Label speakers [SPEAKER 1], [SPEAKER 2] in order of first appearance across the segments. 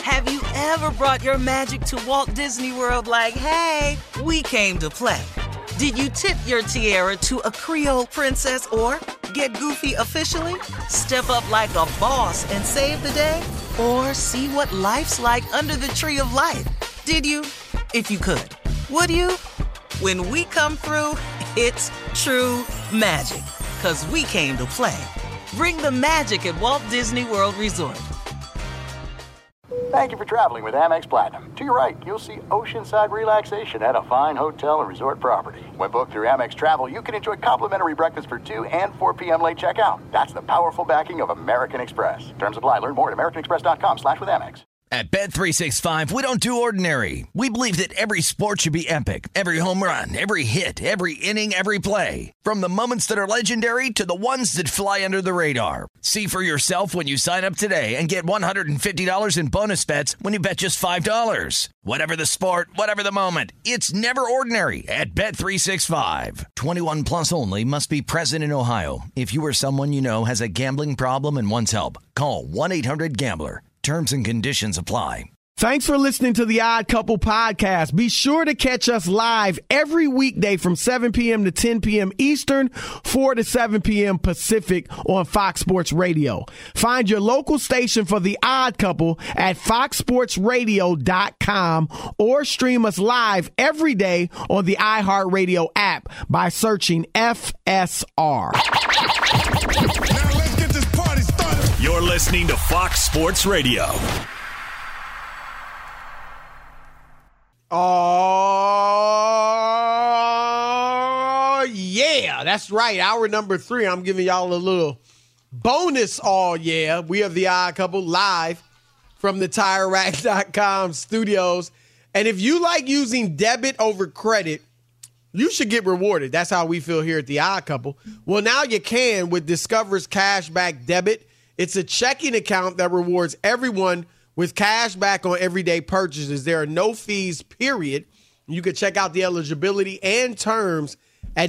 [SPEAKER 1] Have you ever brought your magic to Walt Disney World like, hey, we came to play? Did you tip your tiara to a Creole princess or get goofy officially? Step up like a boss and save the day? Or see what life's like under the tree of life? Did you? If you could. Would you? When we come through, it's true magic. 'Cause we came to play. Bring the magic at Walt Disney World Resort.
[SPEAKER 2] Thank you for traveling with Amex Platinum. To your right, you'll see oceanside relaxation at a fine hotel and resort property. When booked through Amex Travel, you can enjoy complimentary breakfast for 2 and 4 p.m. late checkout. That's the powerful backing of American Express. Terms apply. Learn more at americanexpress.com/withAmex.
[SPEAKER 3] At Bet365, we don't do ordinary. We believe that every sport should be epic. Every home run, every hit, every inning, every play. From the moments that are legendary to the ones that fly under the radar. See for yourself when you sign up today and get $150 in bonus bets when you bet just $5. Whatever the sport, whatever the moment, it's never ordinary at Bet365. 21 plus only. Must be present in Ohio. If you or someone you know has a gambling problem and wants help, call 1-800-GAMBLER. Terms and conditions apply.
[SPEAKER 4] Thanks for listening to the Odd Couple podcast. Be sure to catch us live every weekday from 7 p.m. to 10 p.m. Eastern, 4 to 7 p.m. Pacific on Fox Sports Radio. Find your local station for the Odd Couple at foxsportsradio.com or stream us live every day on the iHeartRadio app by searching FSR.
[SPEAKER 5] Now let's get this party started.
[SPEAKER 6] You're listening to Fox Sports Radio.
[SPEAKER 4] Oh, yeah. That's right. Hour number 3. I'm giving y'all a little bonus. Oh, yeah. We have the Odd Couple live from the TireRack.com studios. And if you like using debit over credit, you should get rewarded. That's how we feel here at the Odd Couple. Well, now you can with Discover's Cashback Debit. It's a checking account that rewards everyone with cash back on everyday purchases. There are no fees, period. You can check out the eligibility and terms at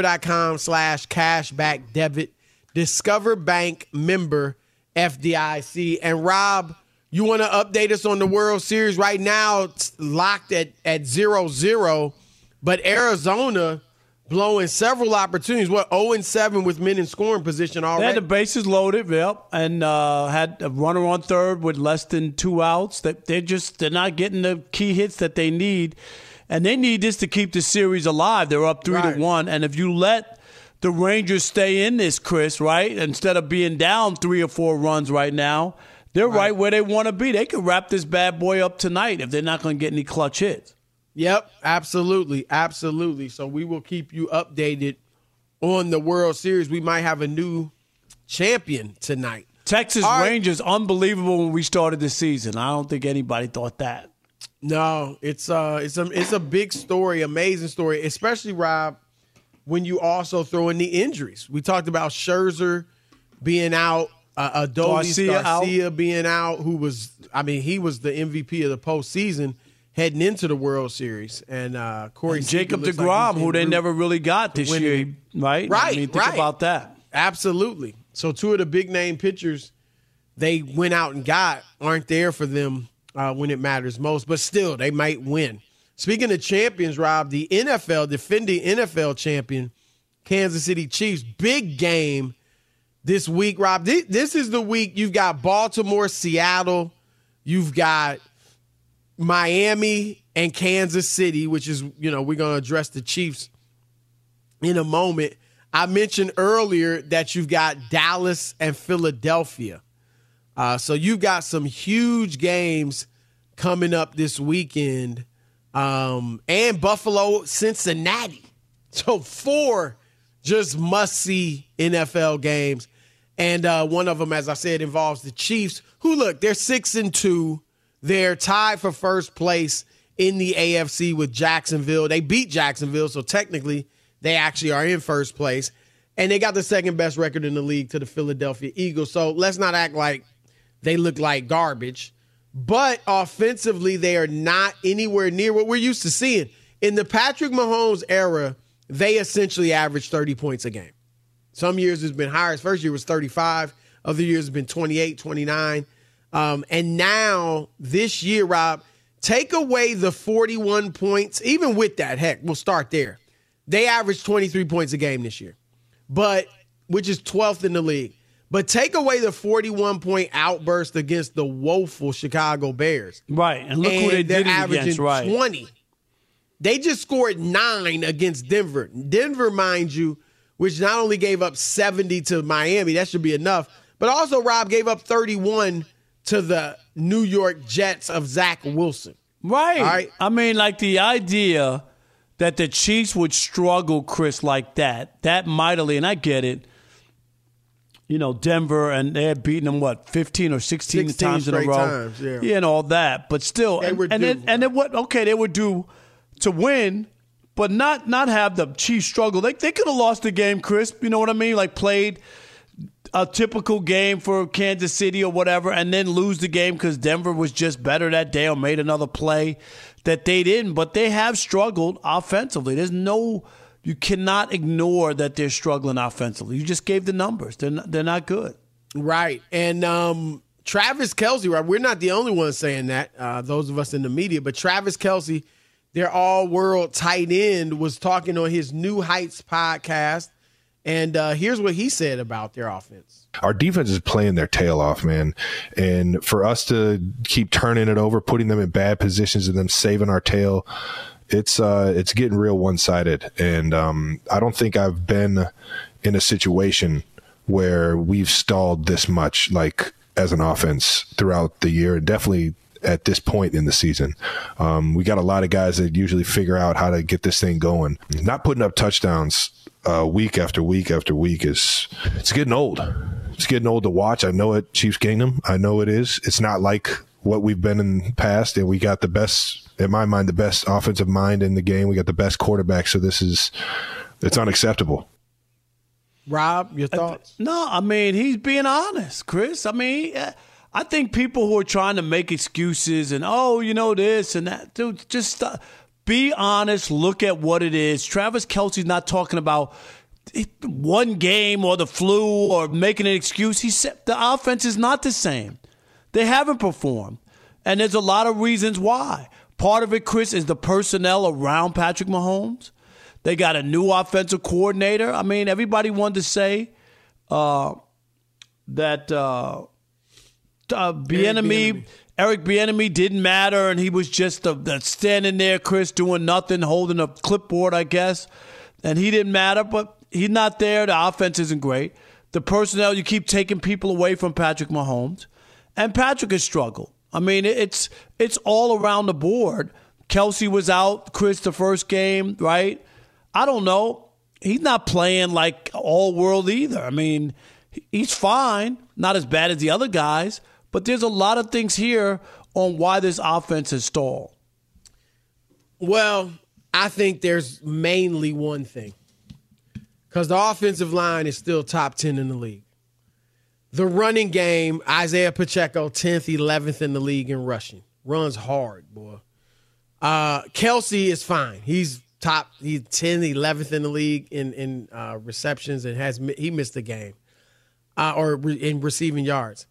[SPEAKER 4] discover.com/cashbackdebit. Discover Bank member FDIC. And Rob, you want to update us on the World Series? Right now, it's locked at 0-0, but Arizona blowing several opportunities. 0-7 with men in scoring position already.
[SPEAKER 7] They had the bases loaded, yep, and had a runner on third with less than 2 outs. They're not getting the key hits that they need, and they need this to keep the series alive. They're up 3-1, and if you let the Rangers stay in this, Chris, right, instead of being down 3 or 4 runs right now, they're right where they want to be. They could wrap this bad boy up tonight if they're not going to get any clutch hits.
[SPEAKER 4] Yep, absolutely, absolutely. So we will keep you updated on the World Series. We might have a new champion tonight.
[SPEAKER 7] Texas Rangers, unbelievable when we started the season. I don't think anybody thought that.
[SPEAKER 4] No, it's a big story, amazing story, especially, Rob, when you also throw in the injuries. We talked about Scherzer being out, Adolis Garcia being out, he was the MVP of the postseason heading into the World Series. And Corey
[SPEAKER 7] and Jacob deGrom, who they never really got this year, right?
[SPEAKER 4] Right,
[SPEAKER 7] think about that.
[SPEAKER 4] Absolutely. So 2 of the big-name pitchers they went out and got aren't there for them when it matters most. But still, they might win. Speaking of champions, Rob, the defending NFL champion, Kansas City Chiefs, big game this week, Rob. This is the week you've got Baltimore, Seattle, you've got Miami and Kansas City, which is, we're going to address the Chiefs in a moment. I mentioned earlier that you've got Dallas and Philadelphia. So you've got some huge games coming up this weekend. And Buffalo, Cincinnati. So 4 just must-see NFL games. And one of them, as I said, involves the Chiefs, who, look, they're 6-2. They're tied for first place in the AFC with Jacksonville. They beat Jacksonville, so technically they actually are in first place. And they got the second best record in the league to the Philadelphia Eagles. So let's not act like they look like garbage. But offensively, they are not anywhere near what we're used to seeing. In the Patrick Mahomes era, they essentially averaged 30 points a game. Some years it's been higher. His first year was 35. Other years it's been 28, 29. And now this year, Rob, take away the 41 points, even with that, heck, we'll start there. They averaged 23 points a game this year, which is 12th in the league. But take away the 41-point outburst against the woeful Chicago Bears.
[SPEAKER 7] Right, and look who they did it against, right.
[SPEAKER 4] 20. They just scored 9 against Denver. Denver, mind you, which not only gave up 70 to Miami, that should be enough, but also, Rob, gave up 31 to the New York Jets of Zach Wilson.
[SPEAKER 7] Right.
[SPEAKER 4] All right?
[SPEAKER 7] I mean, like the idea that the Chiefs would struggle, Chris, like that mightily, and I get it. You know, Denver, and they had beaten them, 15 or 16 times in a row.
[SPEAKER 4] Times, yeah,
[SPEAKER 7] and all that. But still, they were due to win, but not have the Chiefs struggle. They could have lost the game, Chris. You know what I mean? Like played a typical game for Kansas City or whatever, and then lose the game because Denver was just better that day or made another play that they didn't. But they have struggled offensively. You cannot ignore that they're struggling offensively. You just gave the numbers. They're not good.
[SPEAKER 4] Right. And Travis Kelce, right? We're not the only ones saying that, those of us in the media, but Travis Kelce, their all-world tight end, was talking on his New Heights podcast. And here's what he said about their offense.
[SPEAKER 8] Our defense is playing their tail off, man. And for us to keep turning it over, putting them in bad positions and them saving our tail, it's getting real one-sided. And I don't think I've been in a situation where we've stalled this much, like as an offense throughout the year, and definitely at this point in the season. We got a lot of guys that usually figure out how to get this thing going. Not putting up touchdowns week after week after week it's getting old. It's getting old to watch. I know it, Chiefs Kingdom. I know it is. It's not like what we've been in the past, and we got the best, in my mind, the best offensive mind in the game. We got the best quarterback, so it's unacceptable.
[SPEAKER 4] Rob, your thoughts?
[SPEAKER 7] No, I mean, he's being honest, Chris. I mean, I think people who are trying to make excuses and, this and that, dude, just be honest, look at what it is. Travis Kelce's not talking about one game or the flu or making an excuse. He said the offense is not the same. They haven't performed, and there's a lot of reasons why. Part of it, Chris, is the personnel around Patrick Mahomes. They got a new offensive coordinator. I mean, everybody wanted to say that Eric Bieniemy didn't matter, and he was just standing there, Chris, doing nothing, holding a clipboard, I guess, and he didn't matter, but he's not there. The offense isn't great. The personnel, you keep taking people away from Patrick Mahomes, and Patrick has struggled. I mean, it's all around the board. Kelce was out, Chris, the first game, right? I don't know. He's not playing like all-world either. I mean, he's fine, not as bad as the other guys, but there's a lot of things here on why this offense has stalled.
[SPEAKER 4] Well, I think there's mainly one thing, because the offensive line is still top 10 in the league. The running game, Isaiah Pacheco, 10th, 11th in the league in rushing. Runs hard, boy. Kelce is fine. He's 10th, 11th in the league in receptions, and he missed a game or in receiving yards.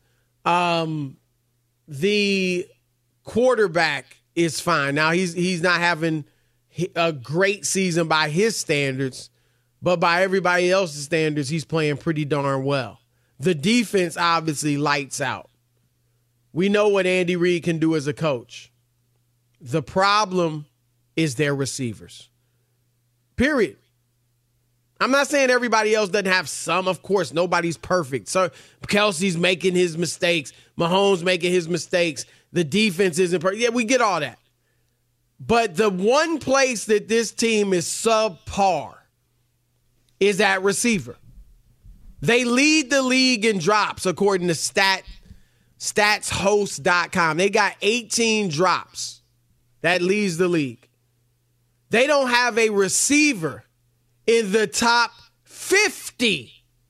[SPEAKER 4] The quarterback is fine. Now he's not having a great season by his standards, but by everybody else's standards, he's playing pretty darn well. The defense obviously lights out. We know what Andy Reid can do as a coach. The problem is their receivers. Period. I'm not saying everybody else doesn't have some. Of course, nobody's perfect. So Kelce's making his mistakes. Mahomes making his mistakes. The defense isn't perfect. Yeah, we get all that. But the one place that this team is subpar is at receiver. They lead the league in drops, according to statshost.com. They got 18 drops. That leads the league. They don't have a receiver in the top 50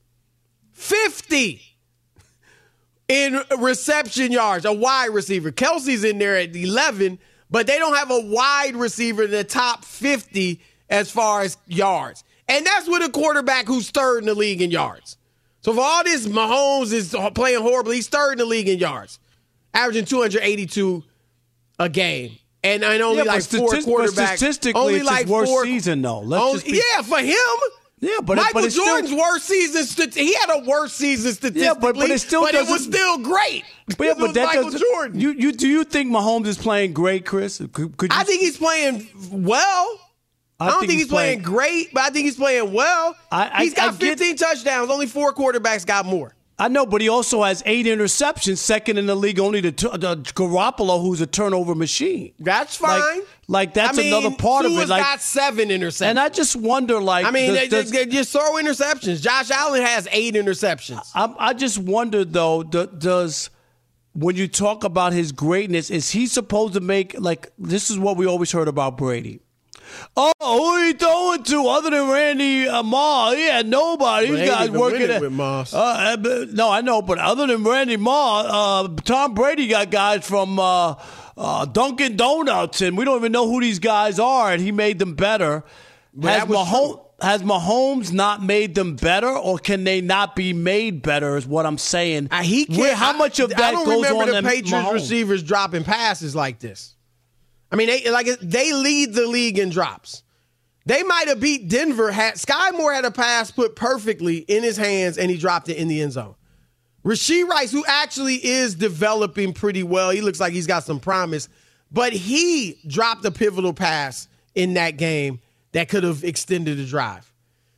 [SPEAKER 4] in reception yards, a wide receiver. Kelce's in there at 11, but they don't have a wide receiver in the top 50 as far as yards. And that's with a quarterback who's third in the league in yards. So for all this, Mahomes is playing horribly. He's third in the league in yards averaging 282 a game. And only like four quarterbacks.
[SPEAKER 7] Statistically,
[SPEAKER 4] only
[SPEAKER 7] it's
[SPEAKER 4] like
[SPEAKER 7] his worst
[SPEAKER 4] four,
[SPEAKER 7] season, though.
[SPEAKER 4] Yeah, for him.
[SPEAKER 7] Yeah, but
[SPEAKER 4] Michael
[SPEAKER 7] it's
[SPEAKER 4] Jordan's
[SPEAKER 7] still,
[SPEAKER 4] worst season. He had a worse season statistically.
[SPEAKER 7] Yeah, but it still
[SPEAKER 4] but it was still great.
[SPEAKER 7] But, yeah, but that
[SPEAKER 4] Michael Jordan.
[SPEAKER 7] Do you think Mahomes is playing great, Chris?
[SPEAKER 4] I think he's playing well. I don't think he's playing great, but I think he's playing well. He's got 15 touchdowns. Only 4 quarterbacks got more.
[SPEAKER 7] I know, but he also has 8 interceptions, second in the league, only to Garoppolo, who's a turnover machine.
[SPEAKER 4] That's fine.
[SPEAKER 7] That's another part of it.
[SPEAKER 4] Tua's got 7 interceptions.
[SPEAKER 7] And I just wonder,
[SPEAKER 4] just throw interceptions. Josh Allen has 8 interceptions.
[SPEAKER 7] I just wonder, though, does when you talk about his greatness, is he supposed to make, this is what we always heard about Brady. Oh, who are you throwing to other than Randy Moss? He had nobody. These guys working
[SPEAKER 4] with Moss.
[SPEAKER 7] No, I know, but other than Randy Moss, Tom Brady got guys from Dunkin' Donuts, and we don't even know who these guys are, and he made them better. Has Mahomes not made them better, or can they not be made better? Is what I'm saying.
[SPEAKER 4] He can't.
[SPEAKER 7] How much of that
[SPEAKER 4] I don't
[SPEAKER 7] goes on?
[SPEAKER 4] remember the Patriots receivers dropping passes like this. I mean, they lead the league in drops. They might have beat Denver. Sky Moore had a pass put perfectly in his hands, and he dropped it in the end zone. Rashee Rice, who actually is developing pretty well, he looks like he's got some promise, but he dropped a pivotal pass in that game that could have extended the drive.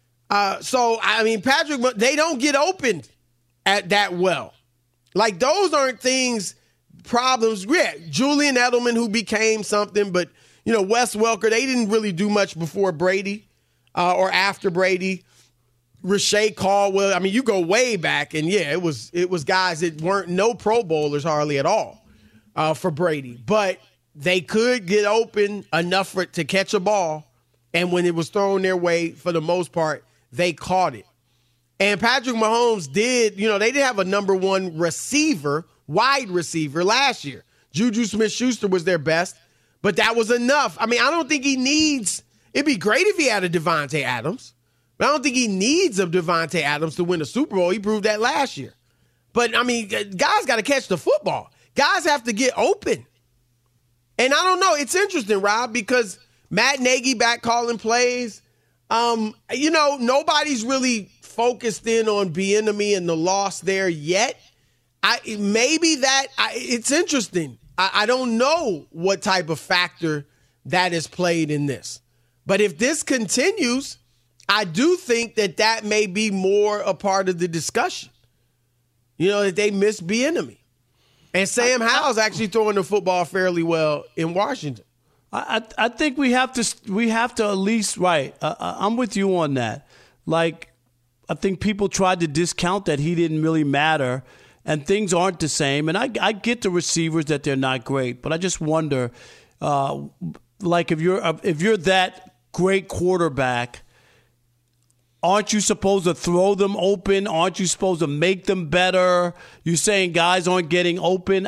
[SPEAKER 4] Patrick, they don't get opened at that well. Those aren't problems. Yeah, Julian Edelman, who became something, but Wes Welker, they didn't really do much before Brady or after Brady. Rashae Caldwell, you go way back, and yeah, it was guys that weren't no Pro Bowlers hardly at all for Brady, but they could get open enough to catch a ball, and when it was thrown their way, for the most part, they caught it. And Patrick Mahomes did, they did have a number 1 receiver, wide receiver last year. Juju Smith-Schuster was their best, but that was enough. I don't think he needs – it'd be great if he had a Devontae Adams, but I don't think he needs a Devontae Adams to win a Super Bowl. He proved that last year. But, guys got to catch the football. Guys have to get open. And I don't know. It's interesting, Rob, because Matt Nagy back calling plays. Nobody's really focused in on Bieniemy and the loss there yet. It's interesting. I don't know what type of factor that is played in this. But if this continues, I do think that may be more a part of the discussion. That they miss Bieniemy. And Sam Howell's actually throwing the football fairly well in Washington.
[SPEAKER 7] I think we have to at least, right, I'm with you on that. I think people tried to discount that he didn't really matter, and things aren't the same. And I get the receivers that they're not great, but I just wonder, if you're that great quarterback, aren't you supposed to throw them open? Aren't you supposed to make them better? You're saying guys aren't getting open.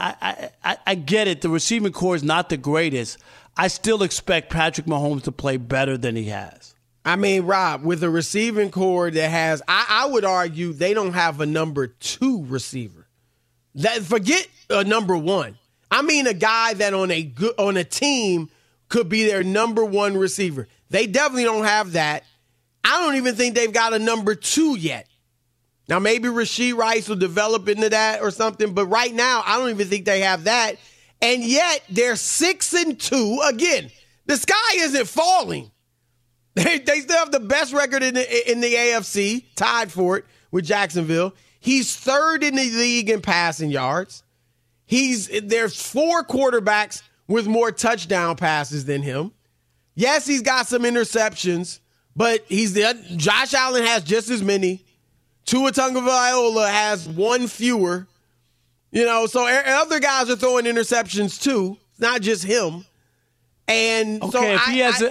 [SPEAKER 7] I get it. The receiving core is not the greatest. I still expect Patrick Mahomes to play better than he has.
[SPEAKER 4] Rob, with a receiving core that has, I would argue they don't have a number 2 receiver. Forget a number 1. A guy that on a team could be their number 1 receiver. They definitely don't have that. I don't even think they've got a number 2 yet. Now, maybe Rashee Rice will develop into that or something, but right now, I don't even think they have that. And yet, they're 6-2. Again, the sky isn't falling. They still have the best record in the AFC, tied for it with Jacksonville. He's 3rd in the league in passing yards. There's 4 quarterbacks with more touchdown passes than him. Yes, he's got some interceptions, but Josh Allen has just as many. Tua Tagovailoa has 1 fewer. So other guys are throwing interceptions too. It's not just him. And
[SPEAKER 7] okay,
[SPEAKER 4] so
[SPEAKER 7] if he has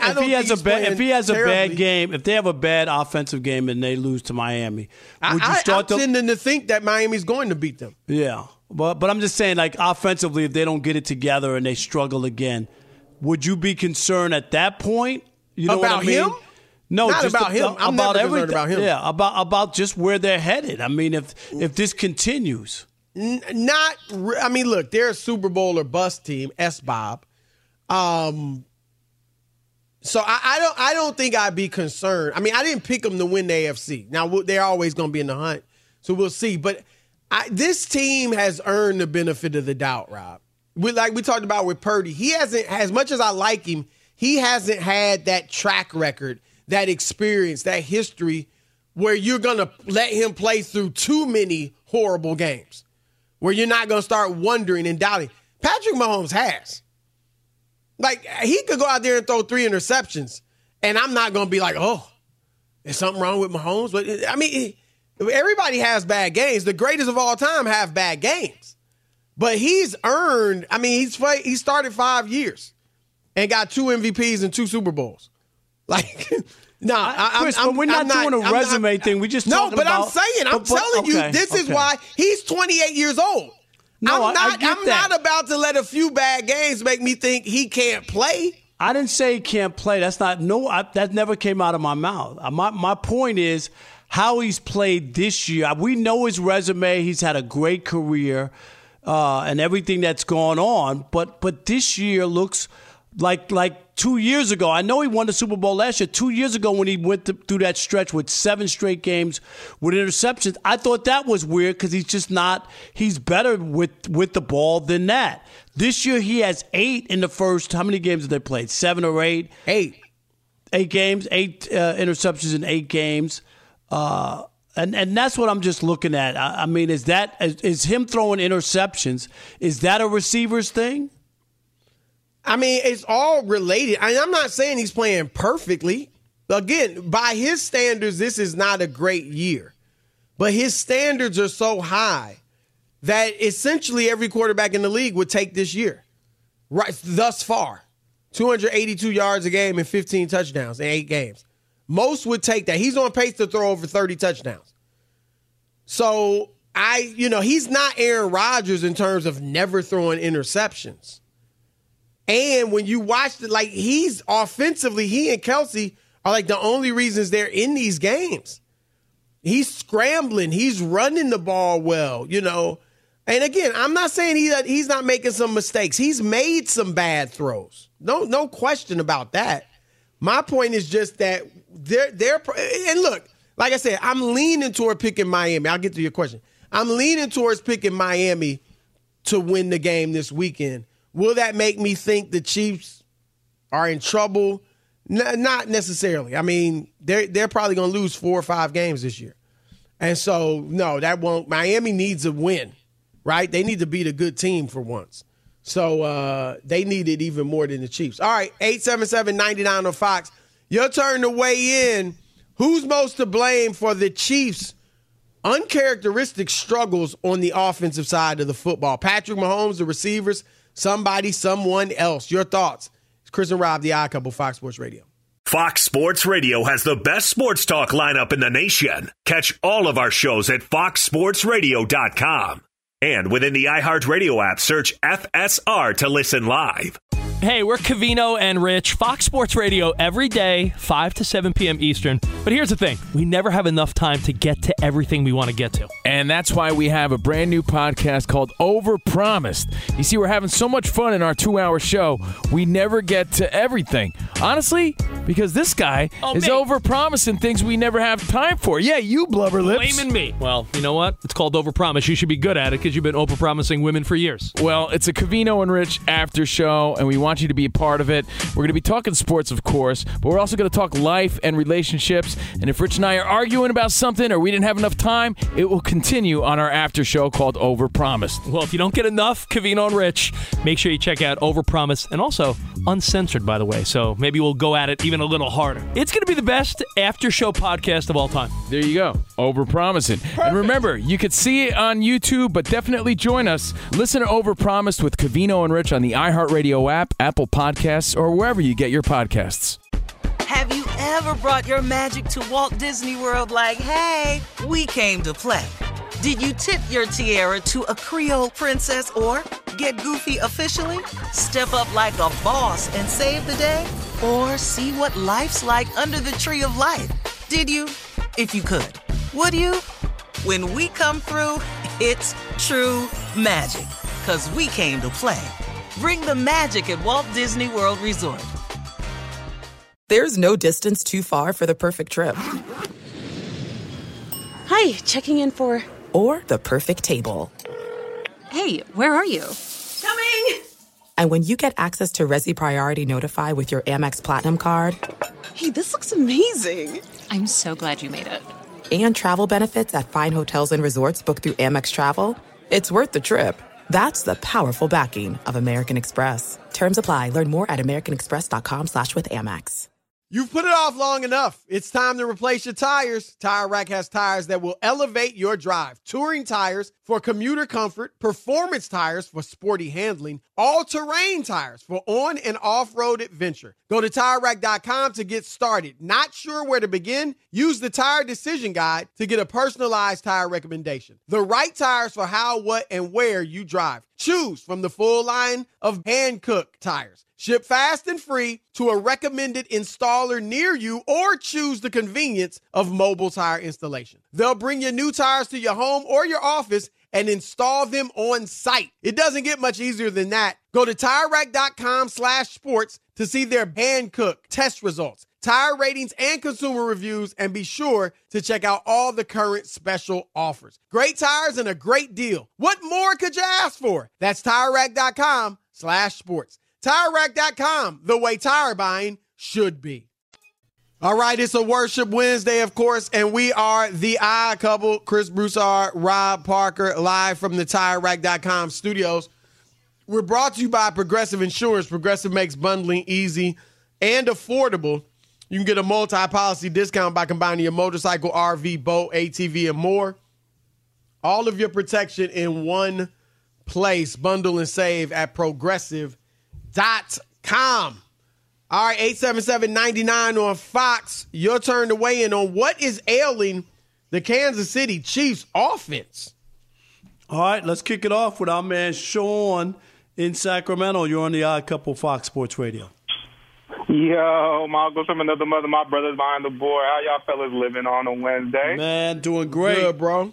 [SPEAKER 7] a bad game, if they have a bad offensive game and they lose to Miami, would you start
[SPEAKER 4] I'm tending to think that Miami's going to beat them.
[SPEAKER 7] Yeah, but I'm just saying, offensively, if they don't get it together and they struggle again, would you be concerned at that point? You know
[SPEAKER 4] about
[SPEAKER 7] what I mean?
[SPEAKER 4] Him?
[SPEAKER 7] No,
[SPEAKER 4] not
[SPEAKER 7] just
[SPEAKER 4] about him. I'm
[SPEAKER 7] about
[SPEAKER 4] never
[SPEAKER 7] everything.
[SPEAKER 4] About him.
[SPEAKER 7] Yeah, about just where they're headed. If this continues.
[SPEAKER 4] Look, they're a Super Bowl or bust team, S-Bob. So I don't think I'd be concerned. I mean, I didn't pick them to win the AFC. Now, they're always going to be in the hunt, so we'll see. But this team has earned the benefit of the doubt, Rob. Like we talked about with Purdy, he hasn't, as much as I like him, he hasn't had that track record, that experience, that history where you're going to let him play through too many horrible games, where you're not going to start wondering and doubting. Patrick Mahomes has. Like, he could go out there and throw 3 interceptions, and I'm not going to be like, oh, is something wrong with Mahomes? But I mean, everybody has bad games. The greatest of all time have bad games. But he's earned, I mean, he started 5 years and got 2 MVPs and 2 Super Bowls. Like,
[SPEAKER 7] Chris, but we're not doing a resume thing. We just talking about.
[SPEAKER 4] No, but I'm telling you, this is why he's 28 years old.
[SPEAKER 7] No,
[SPEAKER 4] I'm not about to let a few bad games make me think he can't play.
[SPEAKER 7] I didn't say he can't play. That never came out of my mouth. My point is how he's played this year. We know his resume. He's had a great career and everything that's gone on. But this year looks like 2 years ago. I know he won the Super Bowl last year. 2 years ago when he went through that stretch with 7 straight games with interceptions, I thought that was weird because he's just not – he's better with the ball than that. This year he has 8 in the first – how many games have they played? 7 or 8? 8 games, 8 interceptions in 8 games. And that's what I'm just looking at. I mean, is him throwing interceptions, is that a receiver's thing?
[SPEAKER 4] I mean, it's all related. I'm not saying he's playing perfectly. Again, by his standards, this is not a great year. But his standards are so high that essentially every quarterback in the league would take this year. Right, thus far. 282 yards a game and 15 touchdowns in 8 games. Most would take that. He's on pace to throw over 30 touchdowns. So, he's not Aaron Rodgers in terms of never throwing interceptions. And when you watch it, like, he's offensively, he and Kelsey are like the only reasons they're in these games. He's scrambling. He's running the ball well, And again, I'm not saying he's not making some mistakes. He's made some bad throws. No question about that. My point is just that they're and look, like I said, I'm leaning toward picking Miami. I'll get to your question. I'm leaning towards picking Miami to win the game this weekend. Will that make me think the Chiefs are in trouble? Not necessarily. I mean, they're probably going to lose 4 or 5 games this year. And so, no, that won't. Miami needs a win, right? They need to beat a good team for once. So they need it even more than the Chiefs. All right, 877-99 on Fox. Your turn to weigh in. Who's most to blame for the Chiefs' uncharacteristic struggles on the offensive side of the football? Patrick Mahomes, the receivers, somebody, someone else. Your thoughts. It's Chris and Rob, the Odd Couple, Fox Sports Radio.
[SPEAKER 6] Fox Sports Radio has the best sports talk lineup in the nation. Catch all of our shows at foxsportsradio.com. And within the iHeartRadio app, search FSR to listen live.
[SPEAKER 9] Hey, we're Covino and Rich, Fox Sports Radio every day, 5 to 7 p.m. Eastern. But here's the thing. We never have enough time to get to everything we want to get to.
[SPEAKER 10] And that's why we have a brand new podcast called Overpromised. You see, we're having so much fun in our 2-hour show, we never get to everything. Honestly, because this guy is overpromising things we never have time for. Yeah, you blubber lips.
[SPEAKER 9] Blaming me. Well, you know what? It's called Overpromise. You should be good at it because you've been overpromising women for years.
[SPEAKER 10] Well, it's a Covino and Rich after show, and we want you to be a part of it. We're going to be talking sports, of course, but we're also going to talk life and relationships. And if Rich and I are arguing about something or we didn't have enough time, it will continue on our after show called Overpromised.
[SPEAKER 9] Well, if you don't get enough Covino and Rich, make sure you check out Overpromised, and also uncensored, by the way. So maybe we'll go at it even a little harder. It's going to be the best after show podcast of all time.
[SPEAKER 10] There you go. Overpromising. Perfect. And remember, you could see it on YouTube, but definitely join us. Listen to Overpromised with Covino and Rich on the iHeartRadio app, Apple Podcasts, or wherever you get your podcasts.
[SPEAKER 1] Have you ever brought your magic to Walt Disney World like, hey, we came to play? Did you tip your tiara to a Creole princess or get goofy officially? Step up like a boss and save the day? Or see what life's like under the tree of life? Did you? If you could. Would you? When we come through, It's true magic, 'cause we came to play. Bring the magic at Walt Disney World Resort.
[SPEAKER 11] There's no distance too far for the perfect trip.
[SPEAKER 12] Hi, checking in for...
[SPEAKER 11] Or the perfect table.
[SPEAKER 12] Hey, where are you?
[SPEAKER 11] Coming! And when you get access to Resi Priority Notify with your Amex Platinum card...
[SPEAKER 12] Hey, this looks amazing. I'm so glad you made it.
[SPEAKER 11] And travel benefits at fine hotels and resorts booked through Amex Travel, it's worth the trip. That's the powerful backing of American Express. Terms apply. Learn more at americanexpress.com/withAmex.
[SPEAKER 4] You've put it off long enough. It's time to replace your tires. Tire Rack has tires that will elevate your drive. Touring tires for commuter comfort, performance tires for sporty handling, all-terrain tires for on- and off-road adventure. Go to TireRack.com to get started. Not sure where to begin? Use the Tire Decision Guide to get a personalized tire recommendation. The right tires for how, what, and where you drive. Choose from the full line of Hankook tires. Ship fast and free to a recommended installer near you, or choose the convenience of mobile tire installation. They'll bring your new tires to your home or your office and install them on site. It doesn't get much easier than that. Go to TireRack.com/sports to see their Hankook test results, tire ratings, and consumer reviews, and be sure to check out all the current special offers. Great tires and a great deal. What more could you ask for? That's TireRack.com/sports. TireRack.com, the way tire buying should be. All right, it's a Worship Wednesday, of course, and we are the Odd Couple, Chris Broussard, Rob Parker, live from the TireRack.com studios. We're brought to you by Progressive Insurance. Progressive makes bundling easy and affordable. You can get a multi-policy discount by combining your motorcycle, RV, boat, ATV, and more. All of your protection in one place. Bundle and save at Progressive.com. All right, 877-99 on Fox. Your turn to weigh in on what is ailing the Kansas City Chiefs offense.
[SPEAKER 7] All right, let's kick it off with our man Sean in Sacramento. You're on the Odd Couple, Fox Sports Radio.
[SPEAKER 13] Yo, my uncle from another mother, my brother's behind the board. How y'all fellas living on a Wednesday?
[SPEAKER 7] Man, doing great.
[SPEAKER 4] Good, bro.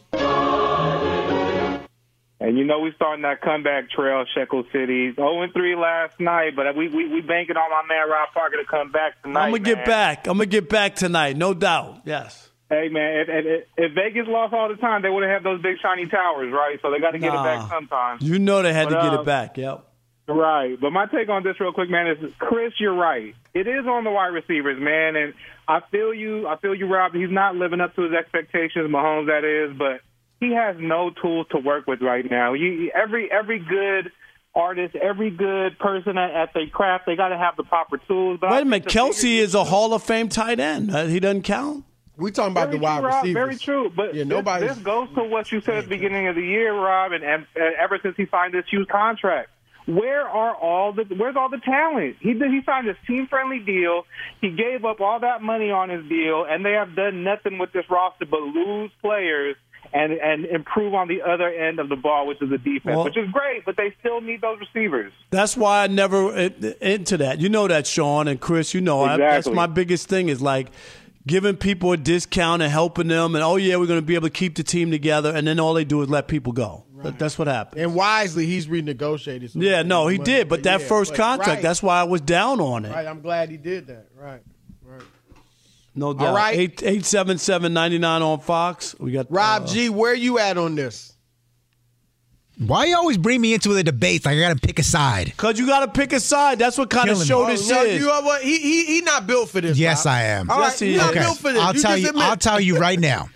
[SPEAKER 13] And you know we starting that comeback trail, Shekel City. 0-3 last night, but we banking on my man Rob Parker to come back tonight.
[SPEAKER 7] I'm gonna get back tonight, no doubt. Yes.
[SPEAKER 13] Hey man, if Vegas lost all the time, they would have those big shiny towers, right? So they got to get it back sometime.
[SPEAKER 7] You know they had to get it back. Yep.
[SPEAKER 13] Right. But my take on this real quick, man, is Chris, you're right. It is on the wide receivers, man, and I feel you, Rob. He's not living up to his expectations, Mahomes, that is, but he has no tools to work with right now. Every good artist, every good person at their craft, they got to have the proper tools. But
[SPEAKER 7] wait a minute, Kelsey is a Hall of Fame tight end. He doesn't count?
[SPEAKER 4] We talking about the wide receivers.
[SPEAKER 13] Very true. But this goes to what you said at the beginning of the year, Rob, and ever since he signed this huge contract. Where's all the talent? He signed this team-friendly deal. He gave up all that money on his deal, and they have done nothing with this roster but lose players and improve on the other end of the ball, which is the defense, which is great, but they still need those receivers.
[SPEAKER 7] That's why I never into that. You know that, Sean and Chris. You know,
[SPEAKER 13] exactly.
[SPEAKER 7] That's my biggest thing is like giving people a discount and helping them, and we're going to be able to keep the team together, and then all they do is let people go. Right. That's what happened.
[SPEAKER 4] And wisely, he's renegotiated.
[SPEAKER 7] He did, but that first contract, that's why I was down on it.
[SPEAKER 4] Right, I'm glad he did that. Right.
[SPEAKER 7] No doubt.
[SPEAKER 4] All right.
[SPEAKER 7] 877-99 on Fox. We got
[SPEAKER 4] Rob G. Where you at on this?
[SPEAKER 14] Why you always bring me into the debates like I got to pick a side?
[SPEAKER 7] Because you got to pick a side. That's what kind of show this is.
[SPEAKER 4] You know what? He not built for this.
[SPEAKER 14] Yes,
[SPEAKER 4] Rob.
[SPEAKER 14] I am.
[SPEAKER 4] All right, he's not built for this.
[SPEAKER 14] I'll tell you right now.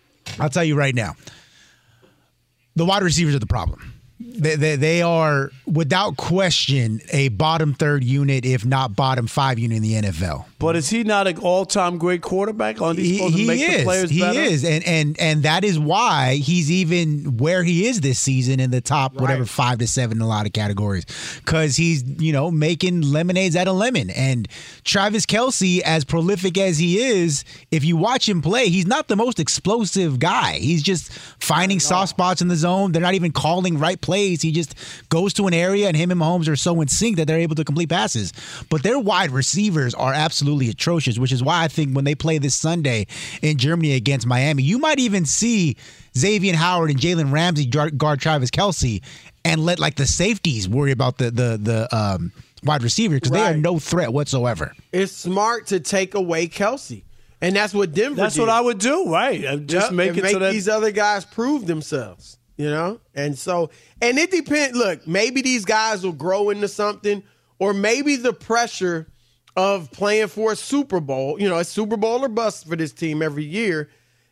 [SPEAKER 14] The wide receivers are the problem. They are, without question, a bottom third unit, if not bottom 5 unit in the NFL.
[SPEAKER 7] But is he not an all-time great quarterback? Aren't he supposed to make the players better?
[SPEAKER 14] He is, and that is why he's even where he is this season in the top, whatever, 5 to 7 in a lot of categories, because he's making lemonades out of lemon. And Travis Kelce, as prolific as he is, if you watch him play, he's not the most explosive guy. He's just finding soft spots in the zone. They're not even calling right plays. He just goes to an area, and him and Mahomes are so in sync that they're able to complete passes. But their wide receivers are absolutely atrocious, which is why I think when they play this Sunday in Germany against Miami, you might even see Xavier Howard and Jalen Ramsey guard Travis Kelce and let like the safeties worry about the wide receiver because they are no threat whatsoever.
[SPEAKER 4] It's smart to take away Kelce. And that's what Denver did.
[SPEAKER 7] That's what I would do, right? Just make it so that
[SPEAKER 4] these other guys prove themselves, you know? And it depends. Look, maybe these guys will grow into something, or maybe the pressure of playing for a Super Bowl, a Super Bowl or bust for this team every year,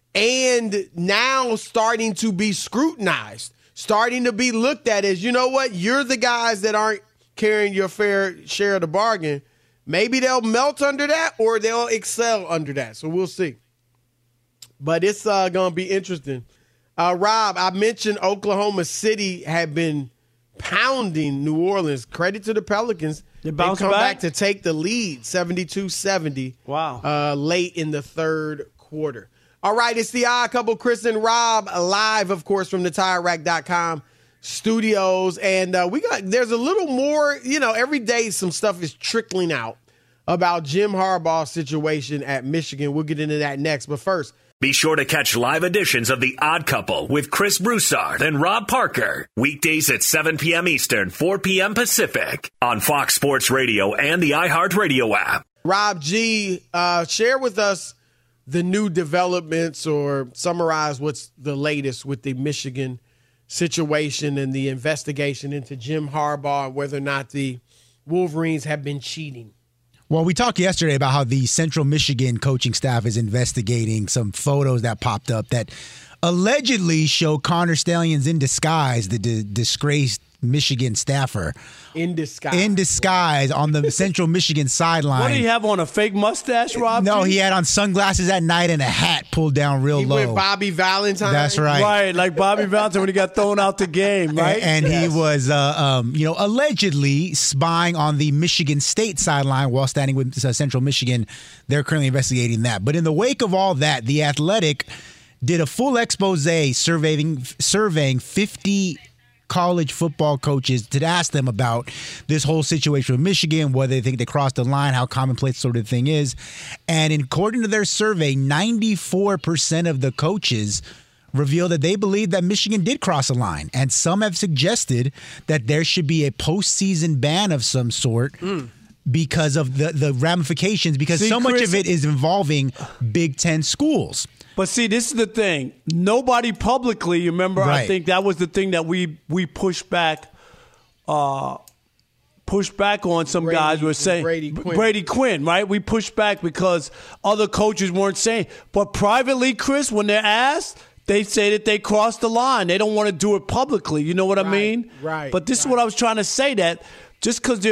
[SPEAKER 4] and now starting to be scrutinized, starting to be looked at as, you know what, you're the guys that aren't carrying your fair share of the bargain. Maybe they'll melt under that or they'll excel under that. So we'll see. But it's going to be interesting. Rob, I mentioned Oklahoma City had been pounding New Orleans. Credit to the Pelicans. They come back to take the lead, 72-70.
[SPEAKER 7] Wow.
[SPEAKER 4] Late in the third quarter. All right, it's the Odd Couple, Chris and Rob, live, of course, from the TireRack.com studios. And there's a little more, every day some stuff is trickling out about Jim Harbaugh's situation at Michigan. We'll get into that next. But first,
[SPEAKER 6] be sure to catch live editions of The Odd Couple with Chris Broussard and Rob Parker. Weekdays at 7 p.m. Eastern, 4 p.m. Pacific on Fox Sports Radio and the iHeartRadio app.
[SPEAKER 4] Rob G., share with us the new developments or summarize what's the latest with the Michigan situation and the investigation into Jim Harbaugh and whether or not the Wolverines have been cheating.
[SPEAKER 14] Well, we talked yesterday about how the Central Michigan coaching staff is investigating some photos that popped up that allegedly show Connor Stalions in disguise, the disgraced Michigan staffer.
[SPEAKER 4] In
[SPEAKER 14] disguise on the Central Michigan sideline.
[SPEAKER 7] What did he have on, a fake mustache, Rob?
[SPEAKER 14] No, he had on sunglasses at night and a hat pulled down real low.
[SPEAKER 4] He went Bobby Valentine.
[SPEAKER 14] That's right.
[SPEAKER 7] Right, like Bobby Valentine when he got thrown out the game, right?
[SPEAKER 14] And yes. He was, allegedly spying on the Michigan State sideline while standing with Central Michigan. They're currently investigating that. But in the wake of all that, The Athletic did a full expose surveying 50 college football coaches to ask them about this whole situation with Michigan, whether they think they crossed the line, how commonplace sort of thing is. And according to their survey, 94% of the coaches revealed that they believe that Michigan did cross a line. And some have suggested that there should be a postseason ban of some sort because of the ramifications, because much of it is involving Big Ten schools.
[SPEAKER 7] But see, this is the thing. Nobody publicly, remember,
[SPEAKER 14] right.
[SPEAKER 7] I think that was the thing that we pushed back on some guys were saying. Brady Quinn, right? We pushed back because other coaches weren't saying. But privately, Chris, when they're asked, they say that they crossed the line. They don't want to do it publicly. You know what I mean?
[SPEAKER 4] Right.
[SPEAKER 7] But this is what I was trying to say, that just because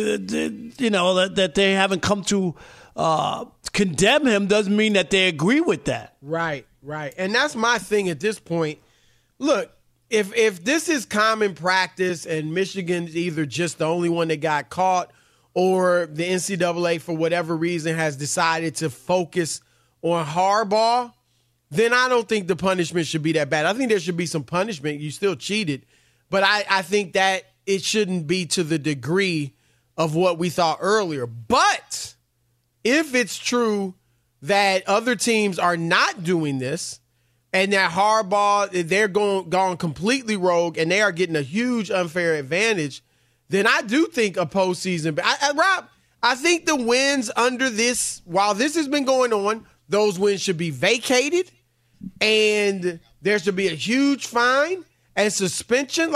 [SPEAKER 7] that they haven't come to condemn him doesn't mean that they agree with that.
[SPEAKER 4] Right. And that's my thing at this point. Look, if this is common practice and Michigan's either just the only one that got caught or the NCAA, for whatever reason, has decided to focus on Harbaugh, then I don't think the punishment should be that bad. I think there should be some punishment. You still cheated. But I think that it shouldn't be to the degree of what we thought earlier. But if it's true that other teams are not doing this and that Harbaugh, they're gone completely rogue and they are getting a huge unfair advantage, then I do think a postseason. Rob, I think the wins under this, while this has been going on, those wins should be vacated and there should be a huge fine and suspension.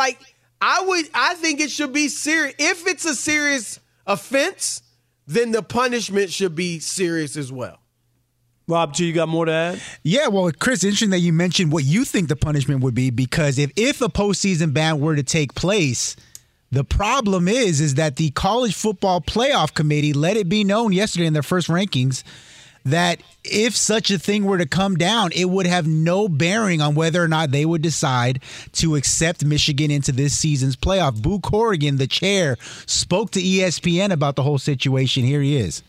[SPEAKER 4] I think it should be serious. If it's a serious offense, then the punishment should be serious as well.
[SPEAKER 7] Rob G., you got more to add?
[SPEAKER 14] Yeah, well, Chris, interesting that you mentioned what you think the punishment would be, because if a postseason ban were to take place, the problem is that the College Football Playoff Committee let it be known yesterday in their first rankings that if such a thing were to come down, it would have no bearing on whether or not they would decide to accept Michigan into this season's playoff. Boo Corrigan, the chair, spoke to ESPN about the whole situation. Here he is.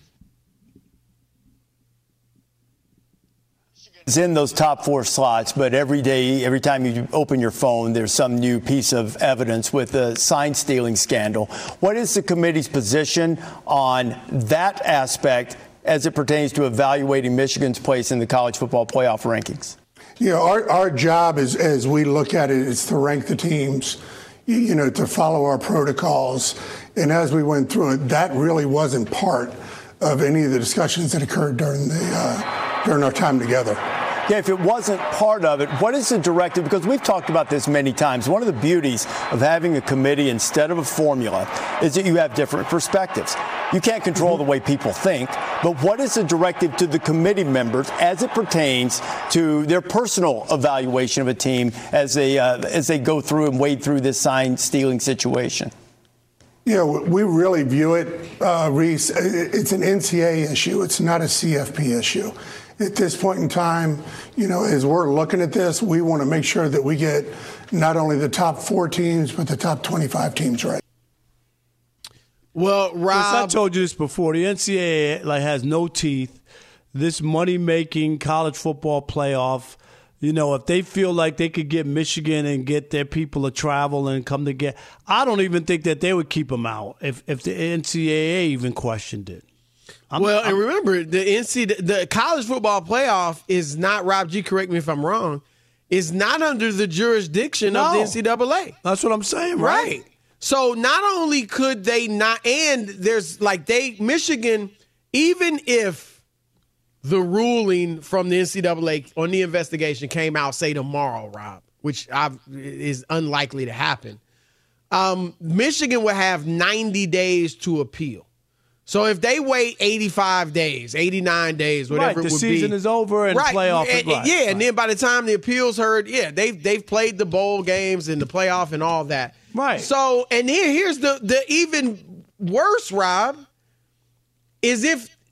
[SPEAKER 15] It's in those top four slots, but every day, every time you open your phone, there's some new piece of evidence with the sign stealing scandal. What is the committee's position on that aspect as it pertains to evaluating Michigan's place in the college football playoff rankings?
[SPEAKER 16] Our job is, as we look at it, is to rank the teams, to follow our protocols. And as we went through it, that really wasn't part of any of the discussions that occurred during our time together.
[SPEAKER 15] Yeah, if it wasn't part of it, what is the directive? Because we've talked about this many times. One of the beauties of having a committee instead of a formula is that you have different perspectives. You can't control the way people think, but what is the directive to the committee members as it pertains to their personal evaluation of a team as they go through and wade through this sign stealing situation?
[SPEAKER 16] Yeah, we really view it, Reese, it's an NCAA issue. It's not a CFP issue. At this point in time, as we're looking at this, we want to make sure that we get not only the top 4 teams, but the top 25 teams right.
[SPEAKER 4] Well, Rob,
[SPEAKER 7] I told you this before. The NCAA has no teeth. This money-making college football playoff, if they feel like they could get Michigan and get their people to travel and come together, I don't even think that they would keep them out if the NCAA even questioned it.
[SPEAKER 4] And remember, the college football playoff is not, Rob G, correct me if I'm wrong, is not under the jurisdiction of the NCAA.
[SPEAKER 7] That's what I'm saying,
[SPEAKER 4] right? So not only could they not, and there's Michigan, even if the ruling from the NCAA on the investigation came out, say tomorrow, Rob, which is unlikely to happen, Michigan would have 90 days to appeal. So if they wait 85 days, 89 days, whatever it would be.
[SPEAKER 7] The season is over and playoff is right.
[SPEAKER 4] Yeah, and then by the time the appeal's heard, they've played the bowl games and the playoff and all that.
[SPEAKER 7] Right.
[SPEAKER 4] So, and here's the even worse, Rob, is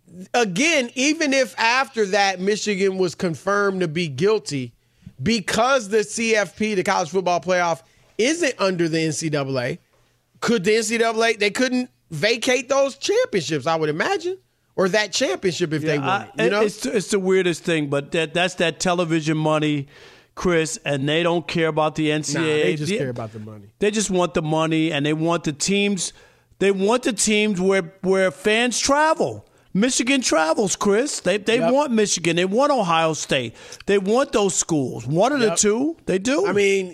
[SPEAKER 4] even if after that Michigan was confirmed to be guilty, because the CFP, the college football playoff, isn't under the NCAA, could the NCAA, they couldn't vacate those championships, I would imagine, or that championship if they won.
[SPEAKER 7] It's the weirdest thing, but that's that television money, Chris, and they don't care about the NCAA.
[SPEAKER 4] Nah, they just care about the money.
[SPEAKER 7] They just want the money, and they want the teams. They want the teams where fans travel. Michigan travels, Chris. They want Michigan. They want Ohio State. They want those schools. One of the two, they do.
[SPEAKER 4] I mean,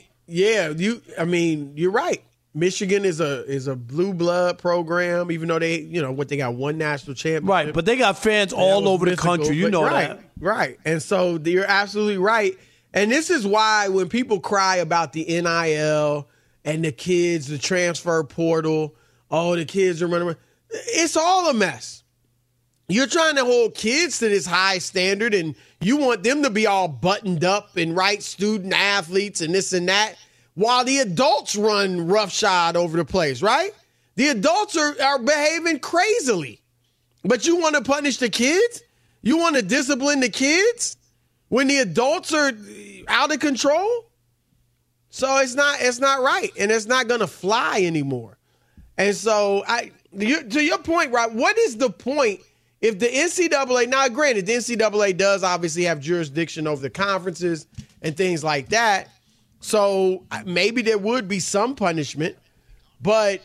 [SPEAKER 4] you're right. Michigan is a blue blood program, even though they got one national championship.
[SPEAKER 7] Right, but they got fans all over the country. That.
[SPEAKER 4] Right. And so you're absolutely right. And this is why when people cry about the NIL and the kids, the transfer portal, the kids are running around, it's all a mess. You're trying to hold kids to this high standard, and you want them to be all buttoned up and student athletes and this and that, while the adults run roughshod over the place, right? The adults are behaving crazily. But you want to punish the kids? You want to discipline the kids when the adults are out of control? So it's not right, and it's not going to fly anymore. And so to your point, Rob, what is the point if the NCAA, now granted, the NCAA does obviously have jurisdiction over the conferences and things like that, so maybe there would be some punishment, but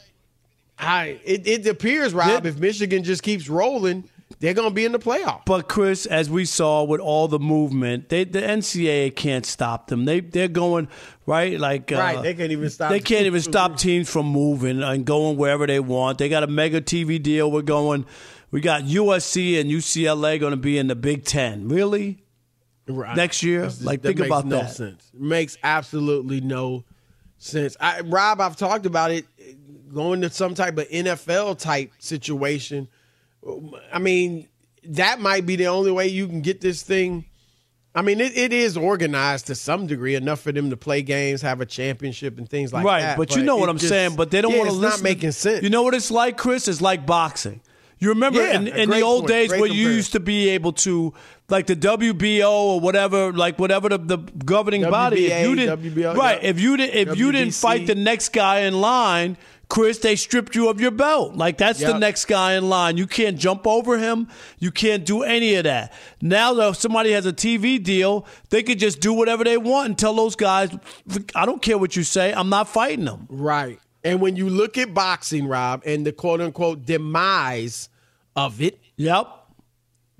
[SPEAKER 4] it appears, Rob, if Michigan just keeps rolling, they're going to be in the playoff.
[SPEAKER 7] But, Chris, as we saw with all the movement, the NCAA can't stop them. They're going, right? They
[SPEAKER 4] can't even stop.
[SPEAKER 7] They can't even stop teams from moving and going wherever they want. They got a mega TV deal. We got USC and UCLA going to be in the Big Ten. Really?
[SPEAKER 4] Right.
[SPEAKER 7] Next year? Think about that.
[SPEAKER 4] Makes no sense. It makes absolutely no sense. Rob, I've talked about it, going to some type of NFL-type situation. I mean, that might be the only way you can get this thing. I mean, it is organized to some degree, enough for them to play games, have a championship and things like that.
[SPEAKER 7] Right, but you know what I'm saying. But they don't want to listen.
[SPEAKER 4] It's not making sense.
[SPEAKER 7] You know what it's like, Chris? It's like boxing. You remember in the old days where you used to be able to, like the WBO or whatever, the governing body. If you didn't,
[SPEAKER 4] WBO,
[SPEAKER 7] if you didn't fight the next guy in line, Chris, they stripped you of your belt. That's the next guy in line. You can't jump over him. You can't do any of that. Now, though, if somebody has a TV deal, they could just do whatever they want and tell those guys, I don't care what you say. I'm not fighting them.
[SPEAKER 4] Right. And when you look at boxing, Rob, and the quote-unquote demise of it,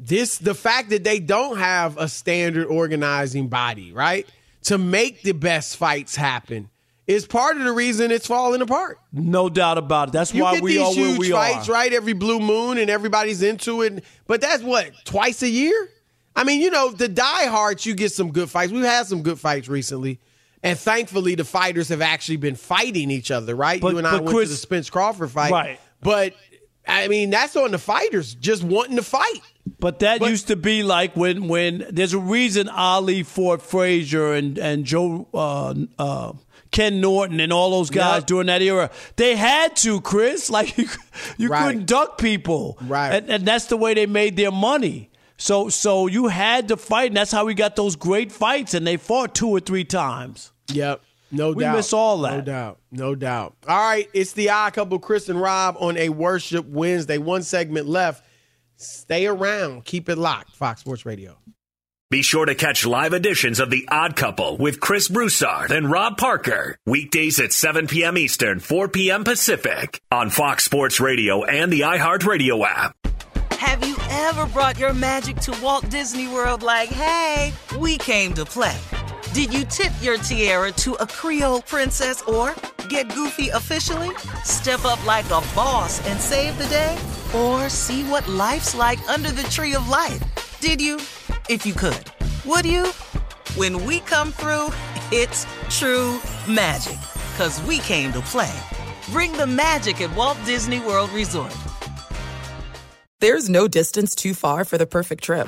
[SPEAKER 4] the fact that they don't have a standard organizing body, right, to make the best fights happen is part of the reason it's falling apart.
[SPEAKER 7] No doubt about it. That's why we are where we are. You get these huge fights,
[SPEAKER 4] right, every blue moon, and everybody's into it. But that's what, twice a year? I mean, the diehards, you get some good fights. We've had some good fights recently. And thankfully, the fighters have actually been fighting each other, right? You and I went to the Spence Crawford fight.
[SPEAKER 7] Right.
[SPEAKER 4] But, I mean, that's on the fighters just wanting to fight.
[SPEAKER 7] But that used to be like when there's a reason Ali fought Frazier and Joe Ken Norton and all those guys during that era. They had to, Chris. Like, you couldn't duck people.
[SPEAKER 4] Right.
[SPEAKER 7] And that's the way they made their money. So you had to fight, and that's how we got those great fights, and they fought 2 or 3 times.
[SPEAKER 4] Yep, no doubt.
[SPEAKER 7] We miss all that.
[SPEAKER 4] No doubt. All right, it's the Odd Couple, Chris and Rob, on a Worship Wednesday. 1 segment left. Stay around. Keep it locked. Fox Sports Radio.
[SPEAKER 6] Be sure to catch live editions of The Odd Couple with Chris Broussard and Rob Parker. Weekdays at 7 p.m. Eastern, 4 p.m. Pacific on Fox Sports Radio and the iHeartRadio app.
[SPEAKER 1] Have you ever brought your magic to Walt Disney World like, hey, we came to play? Did you tip your tiara to a Creole princess or get goofy officially? Step up like a boss and save the day? Or see what life's like under the tree of life? Did you? If you could. Would you? When we come through, it's true magic. 'Cause we came to play. Bring the magic at Walt Disney World Resort.
[SPEAKER 11] There's no distance too far for the perfect trip.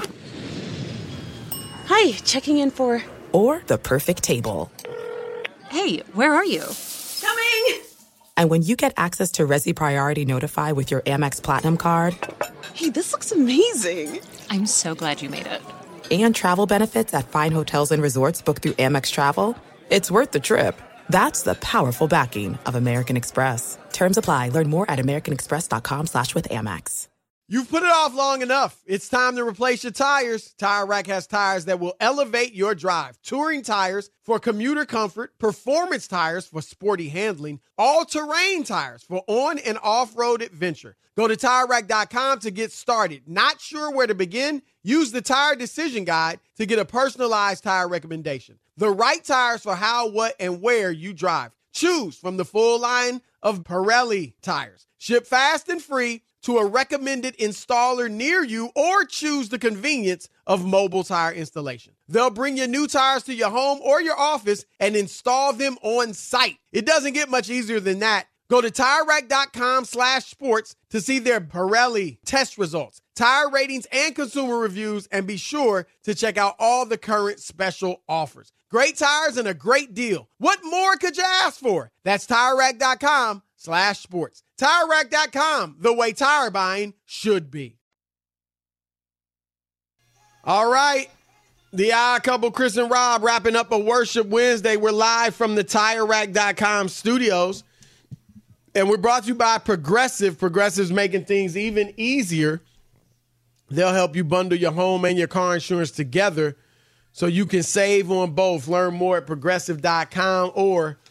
[SPEAKER 12] Hi, checking in for...
[SPEAKER 11] Or the perfect table.
[SPEAKER 12] Hey, where are you?
[SPEAKER 11] Coming! And when you get access to Resi Priority Notify with your Amex Platinum card...
[SPEAKER 12] Hey, this looks amazing. I'm so glad you made it.
[SPEAKER 11] And travel benefits at fine hotels and resorts booked through Amex Travel, it's worth the trip. That's the powerful backing of American Express. Terms apply. Learn more at americanexpress.com/withAmex.
[SPEAKER 4] You've put it off long enough. It's time to replace your tires. Tire Rack has tires that will elevate your drive. Touring tires for commuter comfort, performance tires for sporty handling, all-terrain tires for on- and off-road adventure. Go to TireRack.com to get started. Not sure where to begin? Use the Tire Decision Guide to get a personalized tire recommendation. The right tires for how, what, and where you drive. Choose from the full line of Pirelli tires. Ship fast and free to a recommended installer near you, or choose the convenience of mobile tire installation. They'll bring your new tires to your home or your office and install them on site. It doesn't get much easier than that. Go to TireRack.com/sports to see their Pirelli test results, tire ratings, and consumer reviews, and be sure to check out all the current special offers. Great tires and a great deal. What more could you ask for? That's TireRack.com/sports. TireRack.com, the way tire buying should be. All right. The Odd Couple, Chris and Rob, wrapping up a Worship Wednesday. We're live from the TireRack.com studios. And we're brought to you by Progressive. Progressive's making things even easier. They'll help you bundle your home and your car insurance together so you can save on both. Learn more at Progressive.com or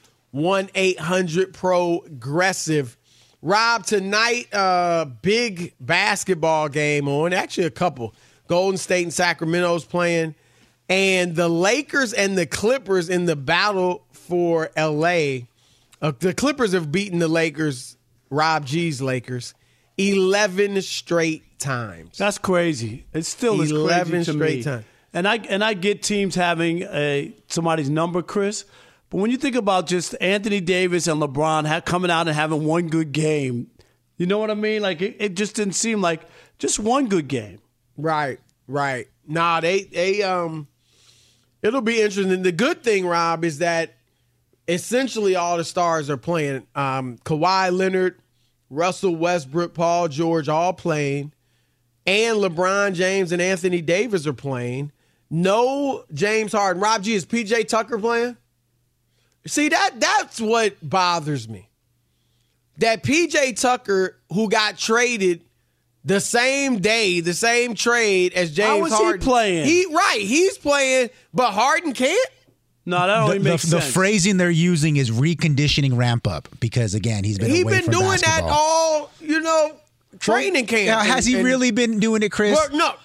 [SPEAKER 4] 1-800-PROGRESSIVE. Rob, tonight, big basketball game on. Actually, a couple. Golden State and Sacramento's playing. And the Lakers and the Clippers in the battle for L.A., the Clippers have beaten the Lakers, Rob G's Lakers, 11 straight times.
[SPEAKER 7] That's crazy. It still is crazy to me.
[SPEAKER 4] 11 straight times.
[SPEAKER 7] And I get teams having somebody's number, Chris. But when you think about just Anthony Davis and LeBron coming out and having one good game, you know what I mean? Like it just didn't seem like just one good game.
[SPEAKER 4] Right. Nah, it'll be interesting. The good thing, Rob, is that essentially all the stars are playing. Kawhi Leonard, Russell Westbrook, Paul George all playing. And LeBron James and Anthony Davis are playing. No James Harden. Rob G, is PJ Tucker playing? See, that's what bothers me. That PJ Tucker, who got traded the same day, the same trade as James Harden.
[SPEAKER 7] How is he playing?
[SPEAKER 4] He's playing, but Harden can't?
[SPEAKER 7] No, that only makes sense.
[SPEAKER 14] The phrasing they're using is reconditioning ramp up because, again, he's been away from basketball.
[SPEAKER 4] Doing that all, training camp.
[SPEAKER 14] Has he really been doing it, Chris?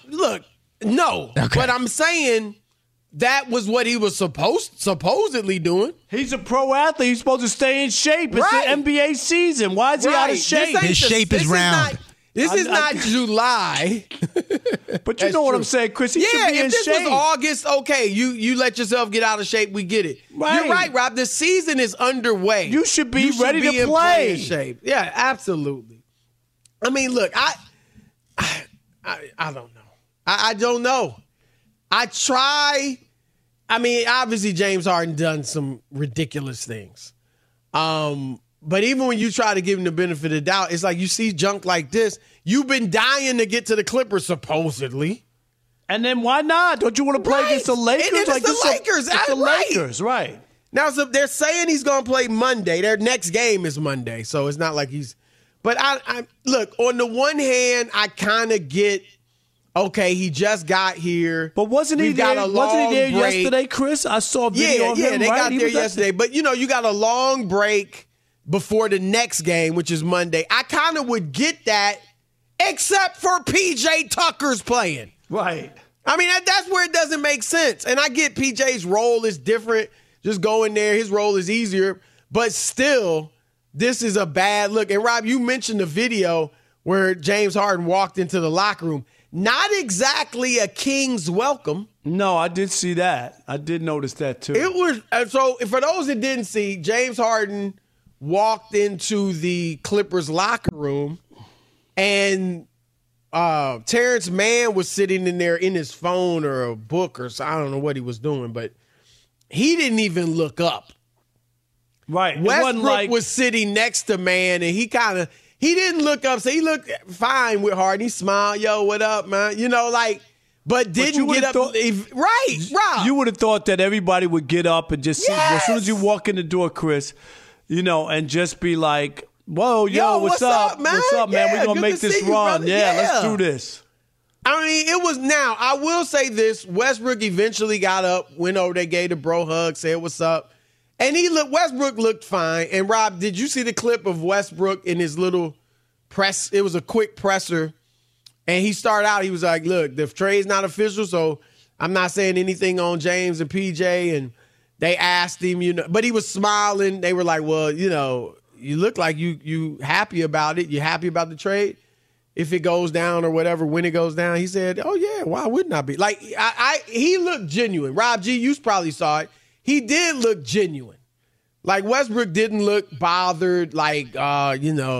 [SPEAKER 4] No. Okay. But I'm saying that was what he was supposedly doing.
[SPEAKER 7] He's a pro athlete. He's supposed to stay in shape. It's the NBA season. Why is he out of shape?
[SPEAKER 14] His shape is round.
[SPEAKER 4] This is not July.
[SPEAKER 7] But you know what I'm saying, Chris. He should be in
[SPEAKER 4] if this
[SPEAKER 7] shape.
[SPEAKER 4] was August, okay, you let yourself get out of shape. We get it.
[SPEAKER 7] Right.
[SPEAKER 4] You're right, Rob. The season is underway.
[SPEAKER 7] You should be ready to play.
[SPEAKER 4] In shape. Yeah, absolutely. I mean, look, I don't know. I don't know. I try. I mean, obviously James Harden done some ridiculous things. But even when you try to give him the benefit of the doubt, it's like you see junk like this. You've been dying to get to the Clippers, supposedly.
[SPEAKER 7] And then why not? Don't you want to play against the Lakers?
[SPEAKER 4] It's the Lakers.
[SPEAKER 7] It's the Lakers, right.
[SPEAKER 4] Now, so they're saying he's going to play Monday. Their next game is Monday, so it's not like he's – but I look, on the one hand, I kind of get, okay, he just got here.
[SPEAKER 7] But wasn't he there yesterday, Chris? I saw a video of him,
[SPEAKER 4] Yeah, they
[SPEAKER 7] right?
[SPEAKER 4] got there yesterday. But, you got a long break before the next game, which is Monday. I kind of would get that, except for PJ Tucker's playing.
[SPEAKER 7] Right.
[SPEAKER 4] I mean, that's where it doesn't make sense. And I get PJ's role is different. Just go in there. His role is easier. But still, this is a bad look. And, Rob, you mentioned the video where James Harden walked into the locker room. Not exactly a king's welcome.
[SPEAKER 7] No, I did see that. I did notice that, too.
[SPEAKER 4] It was so for those that didn't see, James Harden walked into the Clippers locker room, and Terrence Mann was sitting in there in his phone or a book or so. I don't know what he was doing, but he didn't even look up.
[SPEAKER 7] Right.
[SPEAKER 4] Westbrook was sitting next to Mann, and he didn't look up. So he looked fine with Harden. He smiled, yo, what up, man? But didn't get up. Right, Rob.
[SPEAKER 7] You would have thought that everybody would get up and just as soon as you walk in the door, Chris, and just be like, whoa, yo, what's up, man? What's up, man? We're going to make this run. Let's do this.
[SPEAKER 4] I mean, it was now. I will say this. Westbrook eventually got up, went over there, gave the bro hug, said what's up. And Westbrook looked fine. And, Rob, did you see the clip of Westbrook in his little press? It was a quick presser. And he started out, he was like, look, the trade's not official, so I'm not saying anything on James and PJ. And they asked him, but he was smiling. They were like, well, you look like you happy about it. You happy about the trade? If it goes down or whatever, when it goes down, he said, oh, yeah, why wouldn't I be? Like, he looked genuine. Rob G, you probably saw it. He did look genuine. Like, Westbrook didn't look bothered, like, like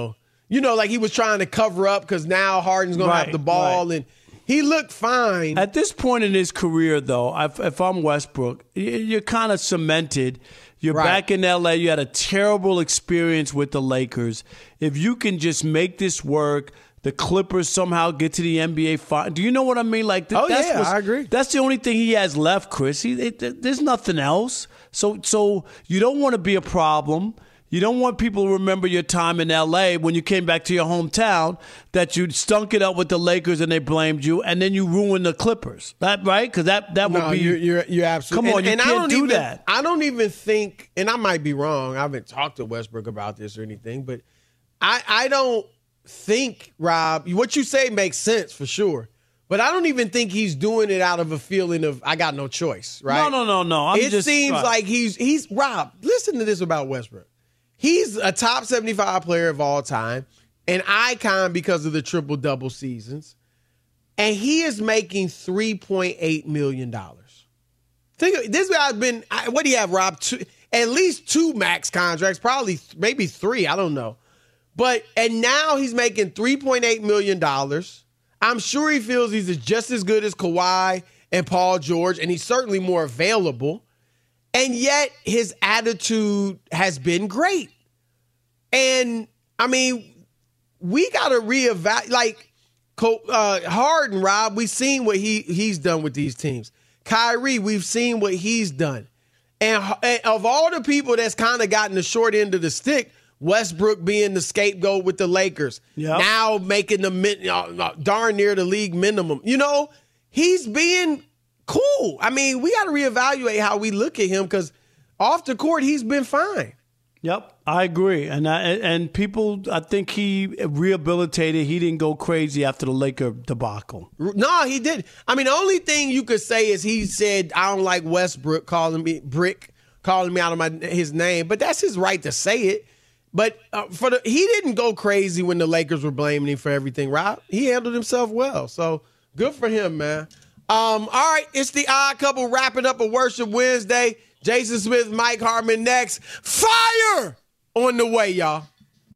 [SPEAKER 4] he was trying to cover up because now Harden's going to have the ball. Right. And he looked fine.
[SPEAKER 7] At this point in his career, though, if I'm Westbrook, you're kind of cemented. You're back in L.A. You had a terrible experience with the Lakers. If you can just make this work, the Clippers somehow get to the NBA final. Do you know what I mean? Like,
[SPEAKER 4] I agree.
[SPEAKER 7] That's the only thing he has left, Chris. There's nothing else. So you don't want to be a problem. You don't want people to remember your time in L.A. when you came back to your hometown, that you stunk it up with the Lakers and they blamed you, and then you ruined the Clippers. That right? Because that would be.
[SPEAKER 4] You're absolutely.
[SPEAKER 7] Come on, you can't do that.
[SPEAKER 4] I don't even think, and I might be wrong. I haven't talked to Westbrook about this or anything, but I don't think, Rob, what you say makes sense for sure. But I don't even think he's doing it out of a feeling of I got no choice, right?
[SPEAKER 7] No.
[SPEAKER 4] It seems like he's Rob. Listen to this about Westbrook. He's a top 75 player of all time, an icon because of the triple-double seasons, and he is making $3.8 million. Think this guy's been, what do you have, Rob? At least 2 max contracts, probably maybe 3, I don't know. And now he's making $3.8 million. I'm sure he feels he's just as good as Kawhi and Paul George, and he's certainly more available. And yet his attitude has been great. And, I mean, we got to reevaluate. Like, Harden, Rob, we've seen what he's done with these teams. Kyrie, we've seen what he's done. And of all the people that's kind of gotten the short end of the stick, Westbrook being the scapegoat with the Lakers, now making the darn near the league minimum. He's being cool. I mean, we got to reevaluate how we look at him because off the court, he's been fine.
[SPEAKER 7] Yep, I agree. And people, I think he rehabilitated. He didn't go crazy after the Laker debacle.
[SPEAKER 4] No, he didn't. I mean, the only thing you could say is he said, I don't like Westbrook calling me out of his name. But that's his right to say it. But he didn't go crazy when the Lakers were blaming him for everything, Rob. He handled himself well. So good for him, man. All right, it's the Odd Couple wrapping up a Worship Wednesday. Jason Smith, Mike Harmon next. Fire on the way, y'all.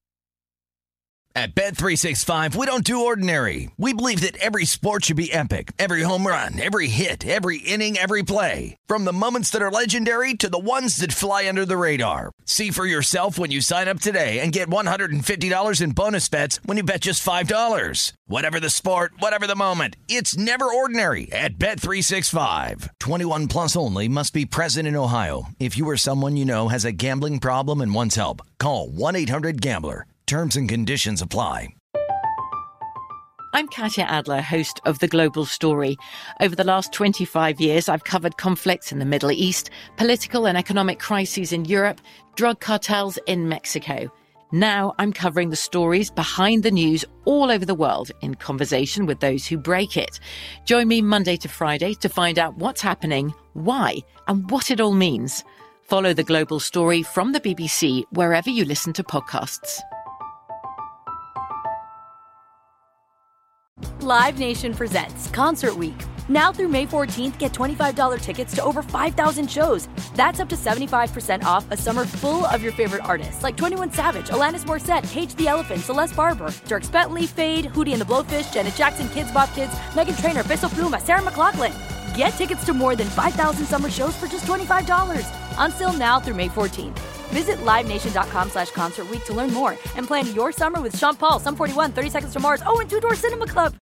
[SPEAKER 3] At Bet365, we don't do ordinary. We believe that every sport should be epic. Every home run, every hit, every inning, every play. From the moments that are legendary to the ones that fly under the radar. See for yourself when you sign up today and get $150 in bonus bets when you bet just $5. Whatever the sport, whatever the moment, it's never ordinary at Bet365. 21 plus only. Must be present in Ohio. If you or someone you know has a gambling problem and wants help, call 1-800-GAMBLER. Terms and conditions apply.
[SPEAKER 17] I'm Katya Adler, host of The Global Story. Over the last 25 years, I've covered conflicts in the Middle East, political and economic crises in Europe, drug cartels in Mexico. Now I'm covering the stories behind the news all over the world in conversation with those who break it. Join me Monday to Friday to find out what's happening, why, and what it all means. Follow The Global Story from the BBC wherever you listen to podcasts.
[SPEAKER 18] Live Nation presents Concert Week. Now through May 14th, get $25 tickets to over 5,000 shows. That's up to 75% off a summer full of your favorite artists like 21 Savage, Alanis Morissette, Cage the Elephant, Celeste Barber, Dierks Bentley, Fade, Hootie and the Blowfish, Janet Jackson, Kids Bop Kids, Meghan Trainor, Peso Pluma, Sarah McLachlan. Get tickets to more than 5,000 summer shows for just $25. Until now through May 14th. Visit LiveNation.com/Concert Week to learn more and plan your summer with Sean Paul, Sum 41, 30 Seconds to Mars, and Two Door Cinema Club.